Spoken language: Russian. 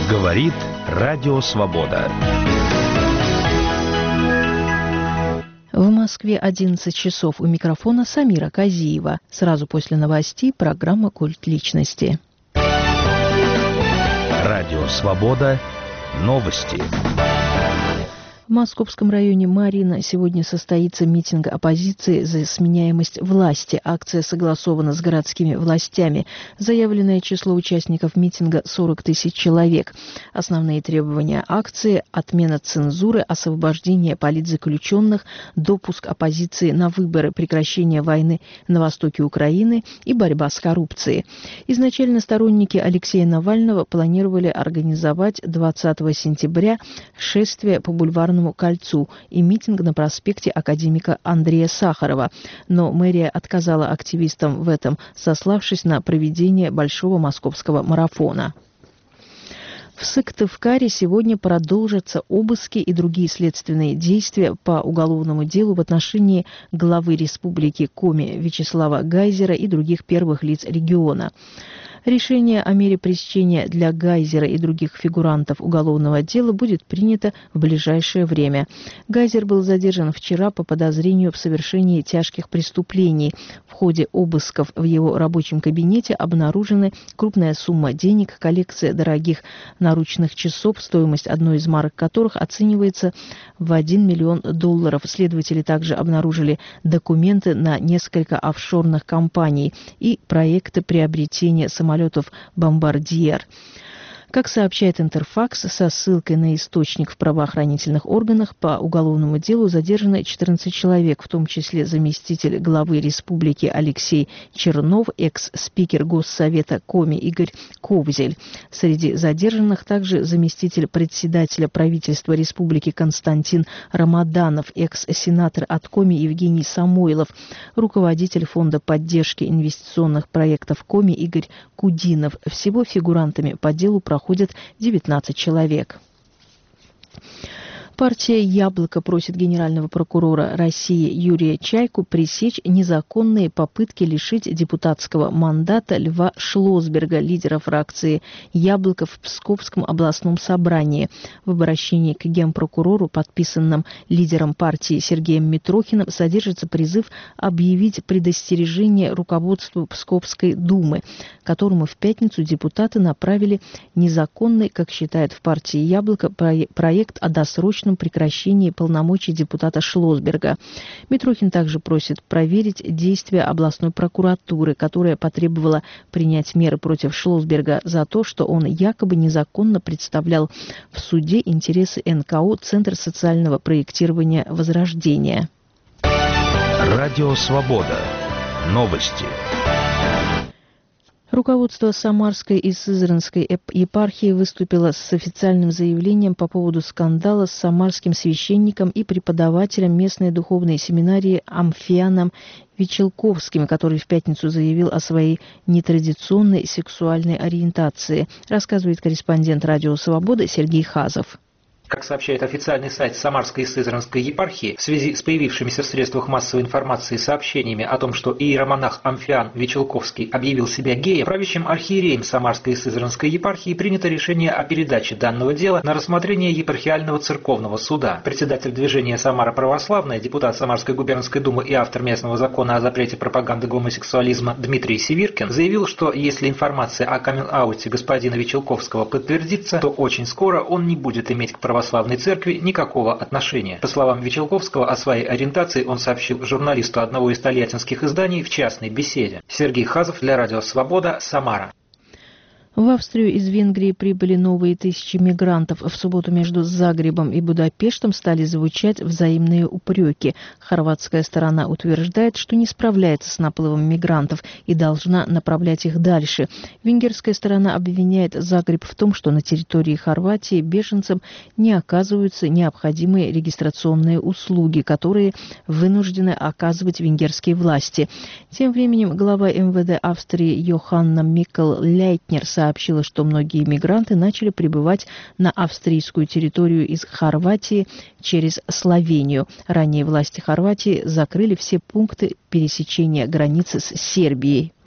Говорит Радио Свобода. В Москве 11 часов. У микрофона Самира Казиева. Сразу после новостей программа «Культ личности». Радио Свобода. Новости. В Московском районе Марьино сегодня состоится митинг оппозиции за сменяемость власти. Акция согласована с городскими властями. Заявленное число участников митинга – 40 тысяч человек. Основные требования акции – отмена цензуры, освобождение политзаключенных, допуск оппозиции на выборы, прекращение войны на востоке Украины и борьба с коррупцией. Изначально сторонники Алексея Навального планировали организовать 20 сентября шествие по Бульварному кольцу и митинг на проспекте академика Андрея Сахарова. Но мэрия отказала активистам в этом, сославшись на проведение большого московского марафона. В Сыктывкаре сегодня продолжатся обыски и другие следственные действия по уголовному делу в отношении главы республики Коми Вячеслава Гайзера и других первых лиц региона. Решение о мере пресечения для Гайзера и других фигурантов уголовного дела будет принято в ближайшее время. Гайзер был задержан вчера по подозрению в совершении тяжких преступлений. В ходе обысков в его рабочем кабинете обнаружены крупная сумма денег, коллекция дорогих наручных часов, стоимость одной из марок которых оценивается в $1 миллион. Следователи также обнаружили документы на несколько офшорных компаний и проекты приобретения самолетов «Бомбардьер». Как сообщает Интерфакс, со ссылкой на источник в правоохранительных органах, по уголовному делу задержаны 14 человек, в том числе заместитель главы республики Алексей Чернов, экс-спикер Госсовета Коми Игорь Ковзель. Среди задержанных также заместитель председателя правительства республики Константин Рамаданов, экс-сенатор от Коми Евгений Самойлов, руководитель фонда поддержки инвестиционных проектов Коми Игорь Кудинов. Всего фигурантами по делу проходят 19 человек. Партия «Яблоко» просит генерального прокурора России Юрия Чайку пресечь незаконные попытки лишить депутатского мандата Льва Шлосберга, лидера фракции «Яблоко» в Псковском областном собрании. В обращении к генпрокурору, подписанном лидером партии Сергеем Митрохиным, содержится призыв объявить предостережение руководству Псковской думы, которому в пятницу депутаты направили незаконный, как считают в партии «Яблоко», проект о досрочном прекращении полномочий депутата Шлосберга. Митрохин также просит проверить действия областной прокуратуры, которая потребовала принять меры против Шлосберга за то, что он якобы незаконно представлял в суде интересы НКО «Центр социального проектирования Возрождения». Радио Свобода. Новости. Руководство Самарской и Сызранской епархии выступило с официальным заявлением по поводу скандала с самарским священником и преподавателем местной духовной семинарии Амфианом Вичелковским, который в пятницу заявил о своей нетрадиционной сексуальной ориентации, рассказывает корреспондент Радио Свобода Сергей Хазов. Как сообщает официальный сайт Самарской и Сызранской епархии, в связи с появившимися в средствах массовой информации сообщениями о том, что иеромонах Амфиан Вичелковский объявил себя геем, правящим архиереем Самарской и Сызранской епархии принято решение о передаче данного дела на рассмотрение епархиального церковного суда. Председатель движения «Самара православная», депутат Самарской губернской думы и автор местного закона о запрете пропаганды гомосексуализма Дмитрий Сивиркин заявил, что если информация о каминг-ауте господина Вичелковского подтвердится, то очень скоро он не будет иметь к православной церкви никакого отношения. По словам Вичелковского, о своей ориентации он сообщил журналисту одного из тольяттинских изданий в частной беседе. Сергей Хазов для Радио Свобода, Самара. В Австрию из Венгрии прибыли новые тысячи мигрантов. В субботу между Загребом и Будапештом стали звучать взаимные упреки. Хорватская сторона утверждает, что не справляется с наплывом мигрантов и должна направлять их дальше. Венгерская сторона обвиняет Загреб в том, что на территории Хорватии беженцам не оказываются необходимые регистрационные услуги, которые вынуждены оказывать венгерские власти. Тем временем глава МВД Австрии Йоханна Микл-Лейтнер сообщила, что многие мигранты начали прибывать на австрийскую территорию из Хорватии через Словению. Ранее власти Хорватии закрыли все пункты пересечения границы с Сербией.